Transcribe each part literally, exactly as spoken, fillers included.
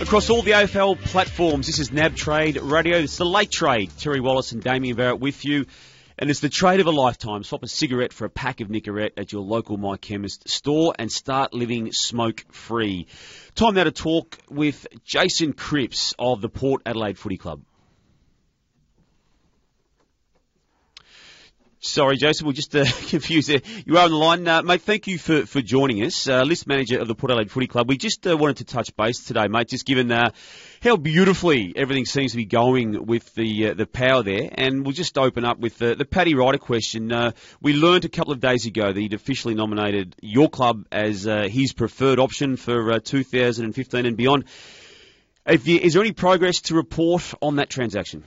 Across all the A F L platforms, this is N A B Trade Radio. It's the Late Trade. Terry Wallace and Damien Barrett with you. And it's the trade of a lifetime. Swap a cigarette for a pack of Nicorette at your local My Chemist store and start living smoke-free. Time now to talk with Jason Cripps of the Port Adelaide Footy Club. Sorry, Jason, we're just uh, confused there. You are on the line. Uh, mate, thank you for, for joining us. Uh, list manager of the Port Adelaide Footy Club. We just uh, wanted to touch base today, mate, just given uh, how beautifully everything seems to be going with the uh, the power there. And we'll just open up with the, the Paddy Ryder question. Uh, we learned a couple of days ago that he'd officially nominated your club as uh, his preferred option for uh, two thousand fifteen and beyond. If you, is there any progress to report on that transaction?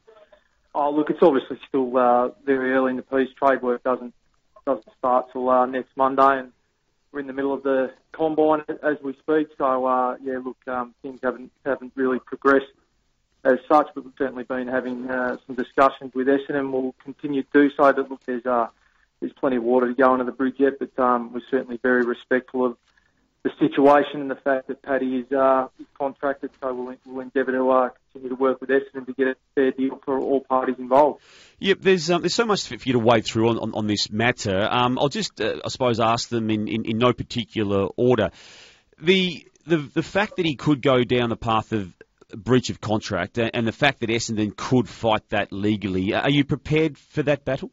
Oh, look, it's obviously still uh, very early in the piece. Trade work doesn't doesn't start till uh, next Monday, and we're in the middle of the combine as we speak. So, uh, yeah, look, um, things haven't haven't really progressed as such, but we've certainly been having uh, some discussions with Essendon, and we'll continue to do so. But look, there's uh, there's plenty of water to go under the bridge yet, but um, we're certainly very respectful of the situation and the fact that Paddy is, uh, is contracted, so we'll, we'll endeavour to uh, continue to work with Essendon to get a fair deal for all parties involved. Yep, there's um, there's so much for you to wade through on, on, on this matter. Um, I'll just, uh, I suppose, ask them in, in, in no particular order. The, the the fact that he could go down the path of breach of contract and the fact that Essendon could fight that legally, are you prepared for that battle?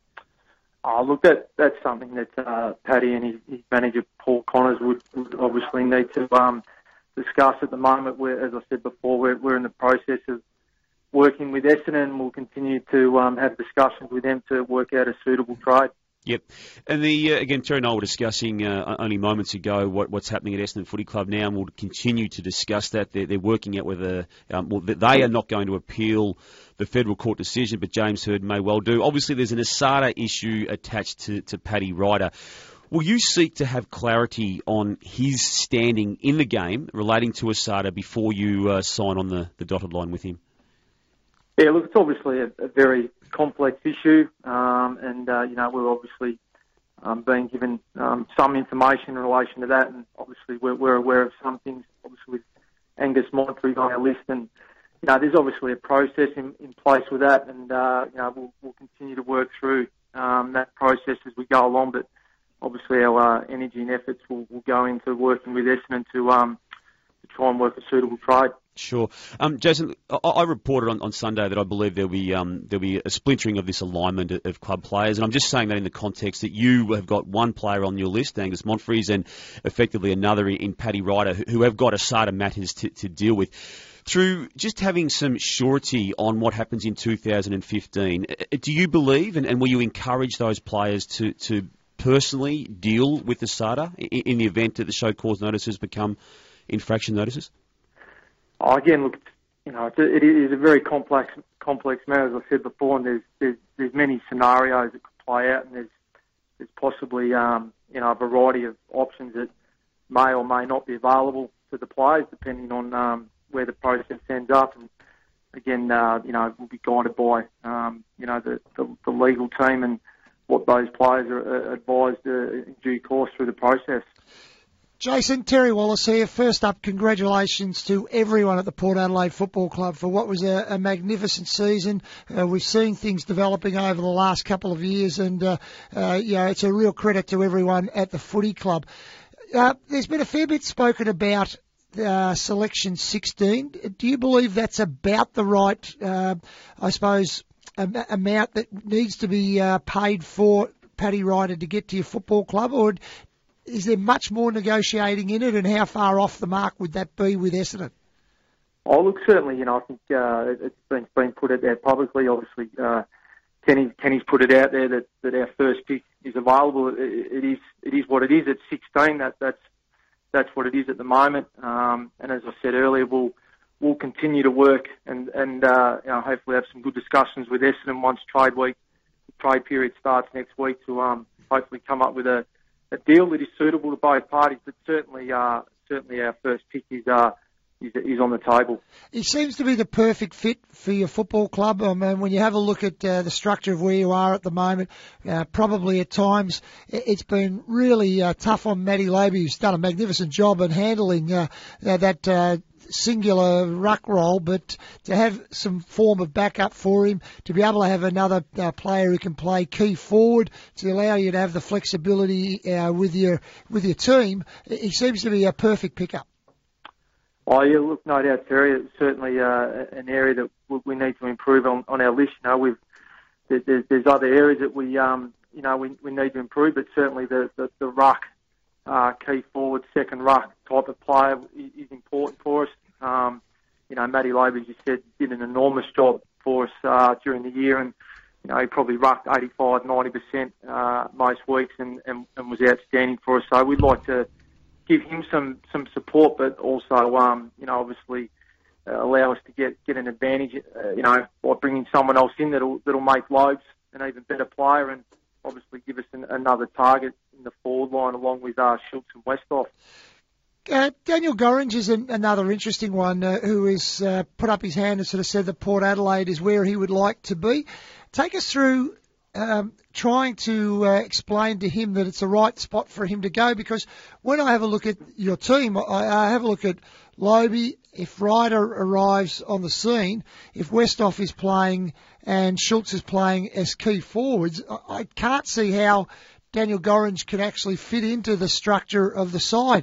Oh, look, that that's something that uh, Paddy and his, his manager, Paul Connors, would, would obviously need to um, discuss at the moment. We're, as I said before, we're, we're in the process of working with Essendon, and we'll continue to um, have discussions with them to work out a suitable trade. Yep. And the uh, again, Terry and I were discussing uh, only moments ago what, what's happening at Essendon Footy Club now, and we'll continue to discuss that. They're, they're working out whether um, well, they are not going to appeal the federal court decision, but James Hird may well do. Obviously, there's an ASADA issue attached to, to Paddy Ryder. Will you seek to have clarity on his standing in the game relating to ASADA before you uh, sign on the, the dotted line with him? Yeah, look, it's obviously a, a very complex issue, um, and uh, you know we're obviously um, being given um, some information in relation to that, and obviously we're, we're aware of some things. Obviously, with Angus Moncrief on our list, and you know there's obviously a process in, in place with that, and uh, you know we'll, we'll continue to work through um, that process as we go along. But obviously, our uh, energy and efforts will, will go into working with Essendon to um, to try and work a suitable trade. Sure. Um, Jason, I, I reported on, on Sunday that I believe there'll be um, there'll be a splintering of this alignment of, of club players, and I'm just saying that in the context that you have got one player on your list, Angus Monfries, and effectively another in Paddy Ryder, who, who have got ASADA matters to, to deal with. Through just having some surety on what happens in two thousand fifteen, do you believe, and, and will you encourage those players to, to personally deal with ASADA in, in the event that the show cause notices become infraction notices? Oh, again, look, you know, it's a, it is a very complex, complex matter, as I said before, and there's there's, there's many scenarios that could play out, and there's there's possibly um, you know a variety of options that may or may not be available to the players, depending on um, where the process ends up. And again, uh, you know, we'll be guided by um, you know the, the the legal team and what those players are advised uh, in due course through the process. Jason, Terry Wallace here. First up, congratulations to everyone at the Port Adelaide Football Club for what was a, a magnificent season. Uh, we've seen things developing over the last couple of years, and uh, uh, you know, it's a real credit to everyone at the footy club. Uh, there's been a fair bit spoken about uh, Selection sixteen. Do you believe that's about the right, uh, I suppose, am- amount that needs to be uh, paid for Paddy Ryder to get to your football club, or is there much more negotiating in it, and how far off the mark would that be with Essendon? Oh, look, certainly, you know, I think uh, it's been, been put out there publicly. Obviously, uh, Kenny, Kenny's put it out there that, that our first pick is available. It, it is it is what it is. It's sixteen. That that's that's what it is at the moment. Um, and as I said earlier, we'll we'll continue to work and and uh, you know, hopefully have some good discussions with Essendon once trade week, trade period starts next week to um, hopefully come up with a a deal that is suitable to both parties, but certainly, uh, certainly our first pick is, uh, is is on the table. He seems to be the perfect fit for your football club. I mean, when you have a look at uh, the structure of where you are at the moment, uh, probably at times it's been really uh, tough on Matty Labey, who's done a magnificent job in handling uh, that uh, singular ruck role, but to have some form of backup for him, to be able to have another uh, player who can play key forward, to allow you to have the flexibility uh, with your with your team, he seems to be a perfect pickup. Oh yeah, look, no doubt, Terry. It's certainly uh, an area that we need to improve on, on our list. You know, we've there's, there's other areas that we um you know we, we need to improve, but certainly the the, the ruck, uh, key forward, second ruck type of player is, is important for us. Um, you know, Matty Loeb, as you said, did an enormous job for us uh, during the year, and you know he probably rucked eighty-five, ninety percent uh, most weeks, and, and, and was outstanding for us. So we'd like to give him some, some support, but also, um, you know, obviously uh, allow us to get, get an advantage, uh, you know, by bringing someone else in that'll that'll make Loebs an even better player, and obviously give us an, another target in the forward line along with uh, Schultz and Westhoff. Uh, Daniel Gorringe is an, another interesting one uh, who has uh, put up his hand and sort of said that Port Adelaide is where he would like to be. Take us through Um, trying to uh, explain to him that it's the right spot for him to go, because when I have a look at your team, I, I have a look at Lobe. If Ryder arrives on the scene, if Westhoff is playing and Schultz is playing as key forwards, I, I can't see how Daniel Gorringe can actually fit into the structure of the side.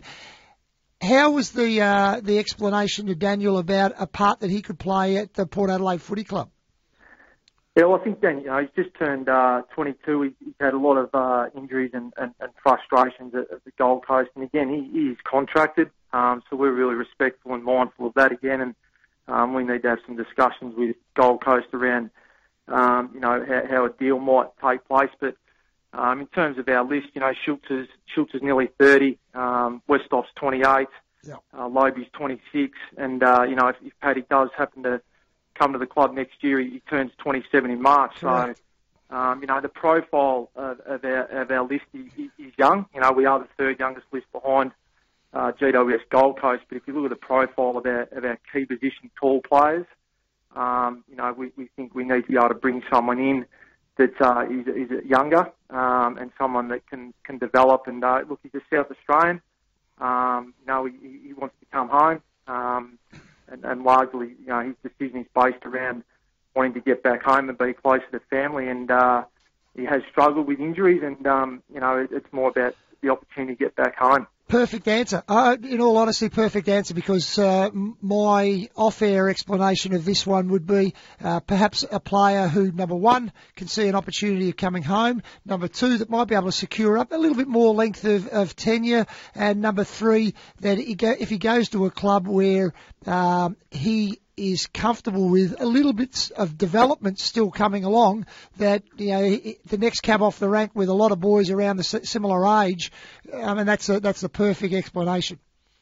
How was the uh, the explanation to Daniel about a part that he could play at the Port Adelaide Footy Club? Yeah, well, I think Dan, you know, he's just turned uh, twenty-two. He's, he's had a lot of uh, injuries and, and, and frustrations at, at the Gold Coast. And again, he, he is contracted, um, so we're really respectful and mindful of that again. And um, we need to have some discussions with Gold Coast around, um, you know, how, how a deal might take place. But um, in terms of our list, you know, Schultz is, Schultz is nearly thirty, um, Westhoff's twenty-eight, yep. uh, Lobe's twenty-six, and uh, you know, if, if Paddy does happen to come to the club next year, he, he turns twenty-seven in March. Correct. So, um, you know, the profile of, of, our, of our list is, is young. You know, we are the third youngest list behind uh, G W S Gold Coast. But if you look at the profile of our, of our key position tall players, um, you know, we, we think we need to be able to bring someone in that uh, is, is younger um, and someone that can, can develop. And uh, look, he's a South Australian. Um, you know, he, he wants to come home. Um, And, and largely, you know, his decision is based around wanting to get back home and be closer to family. And uh, he has struggled with injuries, and um, you know, it, it's more about the opportunity to get back home. Perfect answer. Uh, in all honesty, perfect answer, because uh, my off-air explanation of this one would be uh, perhaps a player who, number one, can see an opportunity of coming home, number two, that might be able to secure up a little bit more length of, of tenure, and number three, that he go, if he goes to a club where um, he is comfortable with a little bit of development still coming along, that, you know, the next cab off the rank with a lot of boys around the similar age, I mean, that's a, that's the perfect explanation.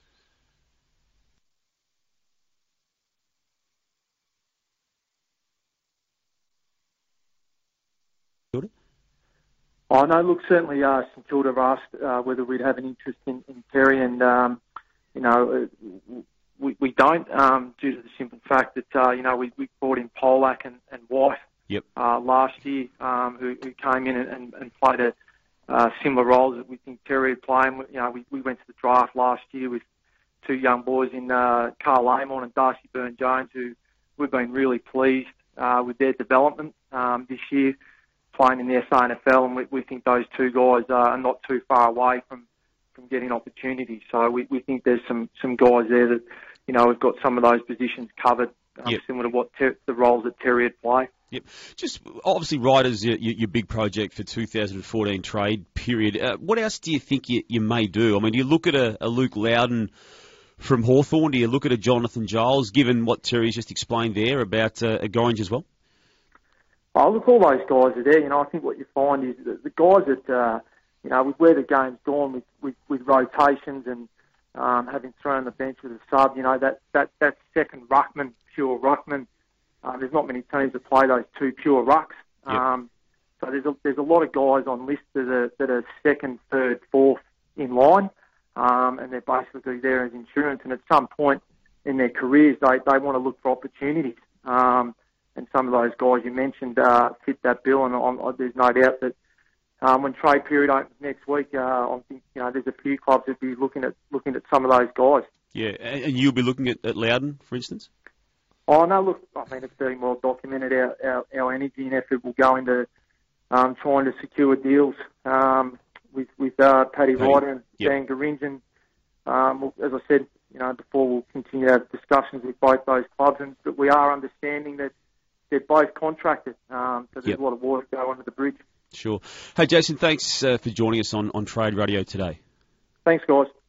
Oh, no, look, certainly uh, St Kilda have asked uh, whether we'd have an interest in, in Terry, and, um, you know, we, we don't, um, due to the simple fact that, uh, you know, we, we brought in Polak and, and White yep. uh, last year, um, who, who came in and, and, and played a uh, similar roles that we think Terry would play. And, you know, we, we went to the draft last year with two young boys in uh, Carl Amon and Darcy Byrne-Jones, who we've been really pleased uh, with their development um, this year, playing in the S A N F L, and we, we think those two guys are not too far away from, from getting opportunities. So we, we think there's some, some guys there that, you know, have got some of those positions covered, um, yep. similar to what ter- the roles that Terry would play. Yep. Just obviously, Ryder's your, your big project for two thousand fourteen trade period. Uh, what else do you think you, you may do? I mean, do you look at a, a Luke Loudon from Hawthorn? Do you look at a Jonathan Giles, given what Terry's just explained there about uh, a Gorringe as well? Oh, look, all those guys are there. You know, I think what you find is that the guys that, uh, you know, with where the game's gone with, with, with rotations and um, having thrown on the bench with a sub, you know, that, that, that second ruckman, pure ruckman, uh, there's not many teams that play those two pure rucks. Yep. Um, so there's a, there's a lot of guys on lists that are, that are second, third, fourth in line, um, and they're basically there as insurance. And at some point in their careers, they, they want to look for opportunities. Um, And some of those guys you mentioned uh, fit that bill, and on, on, there's no doubt that um, when trade period opens next week, uh, I think you know there's a few clubs that be looking at looking at some of those guys. Yeah, and, and you'll be looking at, at Loudon, for instance? Oh, no, look, I mean, it's been well documented. Our, our, our energy and effort will go into um, trying to secure deals um, with, with uh, Paddy, Paddy. Ryder and Yep. Dan Garinjan. Um, as I said, you know, before, we'll continue to have discussions with both those clubs, and but we are understanding that they're both contracted, um, so there's Yep. a lot of water to go under the bridge. Sure. Hey, Jason, thanks uh, for joining us on, on Trade Radio today. Thanks, guys.